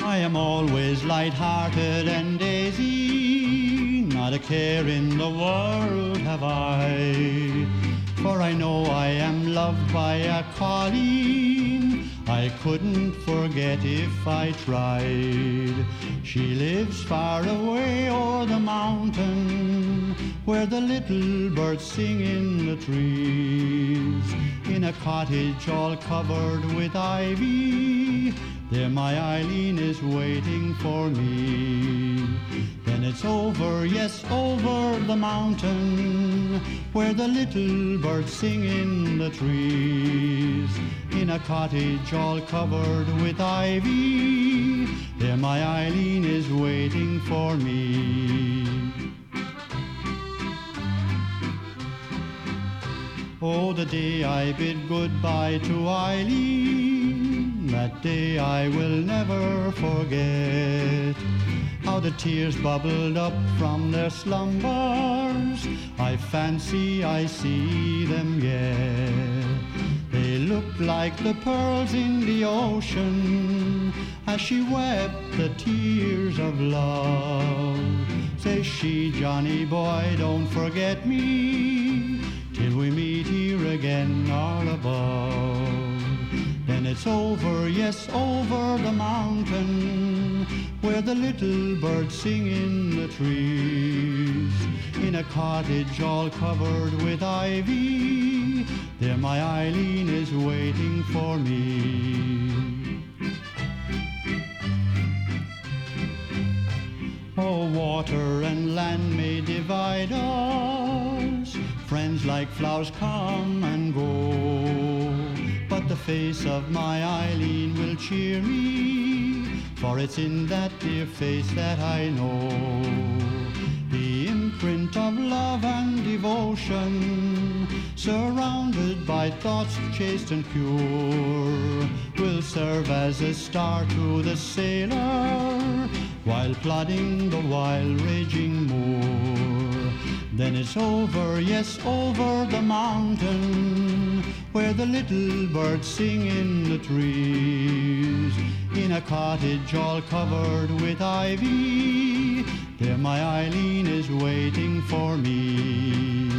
I am always light-hearted and daisy, not a care in the world have I. For I know I am loved by a colleen I couldn't forget if I tried. She lives far away o'er the mountain, where the little birds sing in the trees. In a cottage all covered with ivy, there my Eileen is waiting for me. Then it's over, yes, over the mountain, where the little birds sing in the trees. In a cottage all covered with ivy, there my Eileen is waiting for me. Oh, the day I bid goodbye to Eileen, that day I will never forget. How the tears bubbled up from their slumbers, I fancy I see them yet. They looked like the pearls in the ocean as she wept the tears of love. Says she, Johnny boy, don't forget me till we meet here again all above. Then it's over, yes, over the mountain, where the little birds sing in the trees. In a cottage all covered with ivy, there my Eileen is waiting for me. Oh, water and land may divide us, friends like flowers come and go, but the face of my Eileen will cheer me, for it's in that dear face that I know the imprint of love and devotion, surrounded by thoughts chaste and pure, will serve as a star to the sailor while plodding the wild raging moor. Then it's over, yes, over the mountain, where the little birds sing in the trees. In a cottage all covered with ivy, there my Eileen is waiting for me.